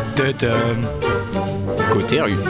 Tadam. Côté rue.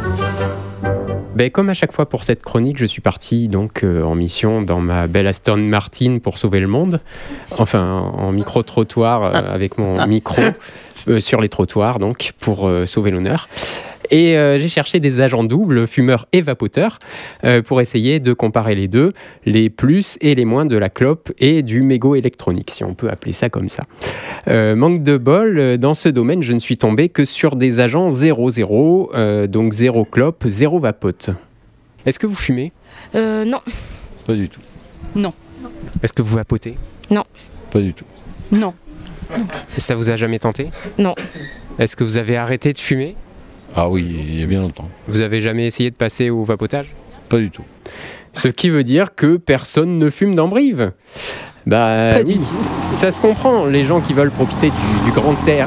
Comme à chaque fois pour cette chronique, je suis parti donc en mission dans ma belle Aston Martin pour sauver le monde. Enfin, en micro-trottoir avec mon micro sur les trottoirs donc pour sauver l'honneur. Et j'ai cherché des agents doubles, fumeurs et vapoteurs, pour essayer de comparer les deux, les plus et les moins de la clope et du mégot électronique, si on peut appeler ça comme ça. Manque de bol, dans ce domaine, je ne suis tombé que sur des agents 0-0, donc 0 clope, 0 vapote. Est-ce que vous fumez ? Non. Pas du tout. Non. Est-ce que vous vapotez ? Non. Pas du tout. Non. Ça vous a jamais tenté ? Non. Est-ce que vous avez arrêté de fumer ? Ah oui, il y a bien longtemps. Vous avez jamais essayé de passer au vapotage ? Pas du tout. Ce qui veut dire que personne ne fume dans Brive. Oui, ça se comprend, les gens qui veulent profiter du grand air.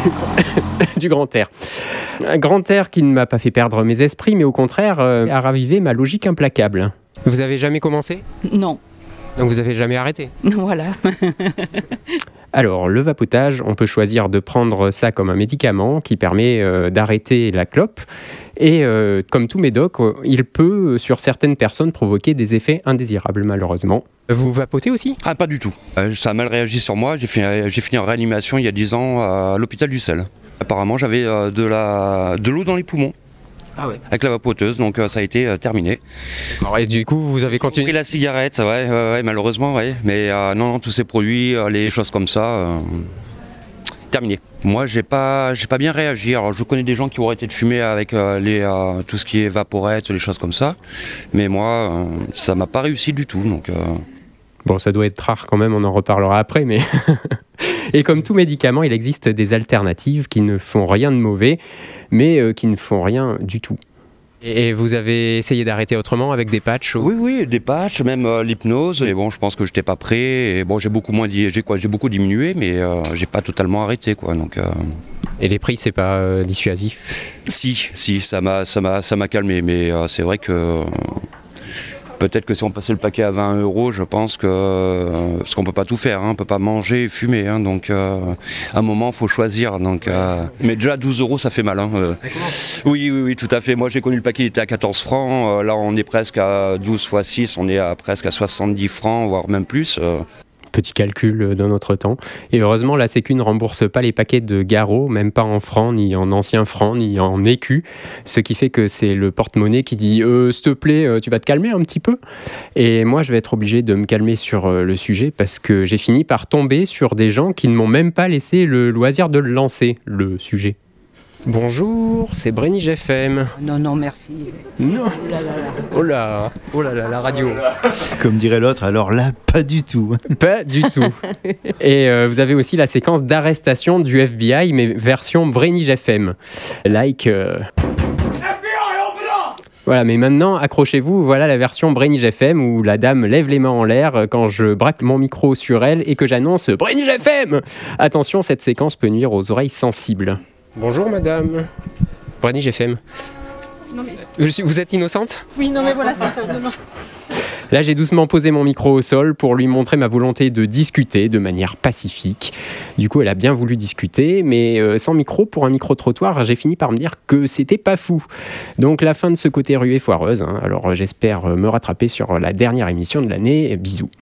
Du grand air. Un grand air qui ne m'a pas fait perdre mes esprits, mais au contraire a ravivé ma logique implacable. Vous avez jamais commencé ? Non. Donc vous avez jamais arrêté ? Voilà. Alors, le vapotage, on peut choisir de prendre ça comme un médicament qui permet d'arrêter la clope. Et comme tout médoc, il peut, sur certaines personnes, provoquer des effets indésirables, malheureusement. Vous vapotez aussi ? Ah, pas du tout. Ça a mal réagi sur moi. J'ai fini en réanimation il y a 10 ans à l'hôpital du Sel. Apparemment, j'avais de l'eau dans les poumons. Ah ouais. Avec la vapoteuse, donc ça a été terminé. Et du coup, vous avez J'ai continué ? pris la cigarette, ouais, malheureusement, ouais. Mais non, tous ces produits, les choses comme ça, terminé. Moi, j'ai pas bien réagi. Alors, je connais des gens qui ont arrêté de fumer avec tout ce qui est vaporette, les choses comme ça. Mais moi, ça m'a pas réussi du tout, donc... Bon, ça doit être rare quand même, on en reparlera après, mais... Et comme tout médicament, il existe des alternatives qui ne font rien de mauvais, mais qui ne font rien du tout. Et vous avez essayé d'arrêter autrement avec des patchs ou... Oui, des patchs, même l'hypnose. Et bon, je pense que j'étais pas prêt. Et bon, j'ai beaucoup diminué, mais j'ai pas totalement arrêté, quoi. Donc... Et les prix, c'est pas dissuasif ? Si, ça m'a calmé, mais c'est vrai que... Peut-être que si on passait le paquet à 20 €, je pense que... Parce qu'on peut pas tout faire, on peut pas manger et fumer, donc à un moment, il faut choisir. Donc, mais déjà, 12 €, ça fait mal. Ça commence. Oui, tout à fait. Moi, j'ai connu le paquet, il était à 14 francs. Là, on est presque à 12 x 6, on est presque à 70 francs, voire même plus. Petit calcul dans notre temps. Et heureusement, la Sécu ne rembourse pas les paquets de garrots, même pas en francs, ni en anciens francs, ni en écus. Ce qui fait que c'est le porte-monnaie qui dit « S'il te plaît, tu vas te calmer un petit peu ?» Et moi, je vais être obligé de me calmer sur le sujet parce que j'ai fini par tomber sur des gens qui ne m'ont même pas laissé le loisir de le lancer, le sujet. Bonjour, c'est Brenige FM. Non, merci. Non. Oh là, la radio. Comme dirait l'autre, alors là, pas du tout. Pas du tout. Et vous avez aussi la séquence d'arrestation du FBI, mais version Brenige FM. Voilà, mais maintenant, accrochez-vous, voilà la version Brenige FM où la dame lève les mains en l'air quand je braque mon micro sur elle et que j'annonce Brenige FM. Attention, cette séquence peut nuire aux oreilles sensibles. Bonjour madame. Brenige FM. Non mais... Vous êtes innocente ? Oui, non mais voilà, c'est ça, demain. Là, j'ai doucement posé mon micro au sol pour lui montrer ma volonté de discuter de manière pacifique. Du coup, elle a bien voulu discuter, mais sans micro, pour un micro-trottoir, j'ai fini par me dire que c'était pas fou. Donc, la fin de ce côté ruée foireuse. Alors, j'espère me rattraper sur la dernière émission de l'année. Bisous.